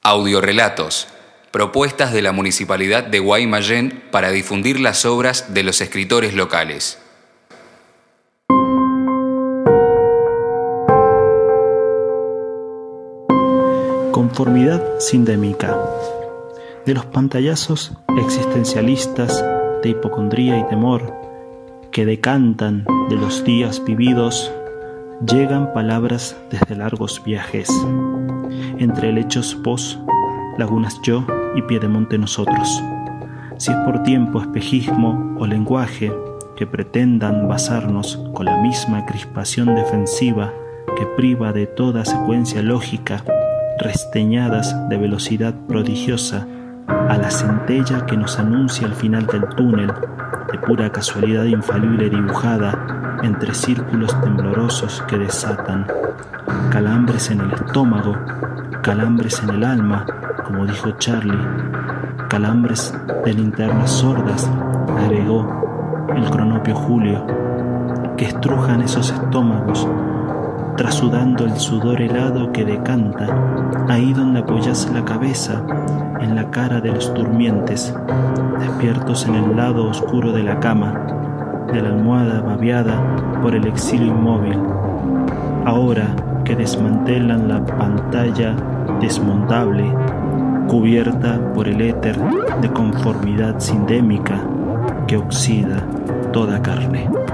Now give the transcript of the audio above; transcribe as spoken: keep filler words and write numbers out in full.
Audiorelatos, propuestas de la Municipalidad de Guaymallén para difundir las obras de los escritores locales. Conformidad sindémica. De los pantallazos existencialistas de hipocondría y temor que decantan de los días vividos, llegan palabras desde largos viajes, entre lechos vos, lagunas yo y piedemonte nosotros. Si es por tiempo, espejismo o lenguaje que pretendan basarnos con la misma crispación defensiva que priva de toda secuencia lógica, resteñadas de velocidad prodigiosa a la centella que nos anuncia el final del túnel, de pura casualidad infalible dibujada entre círculos temblorosos que desatan calambres en el estómago, calambres en el alma, como dijo Charlie, calambres de linternas sordas, agregó el cronopio Julio, que estrujan esos estómagos, trasudando el sudor helado que decanta, ahí donde apoyas la cabeza, en la cara de los durmientes, despiertos en el lado oscuro de la cama, de la almohada babeada por el exilio inmóvil. Ahora que desmantelan la pantalla desmontable, cubierta por el éter de conformidad sindémica que oxida toda carne.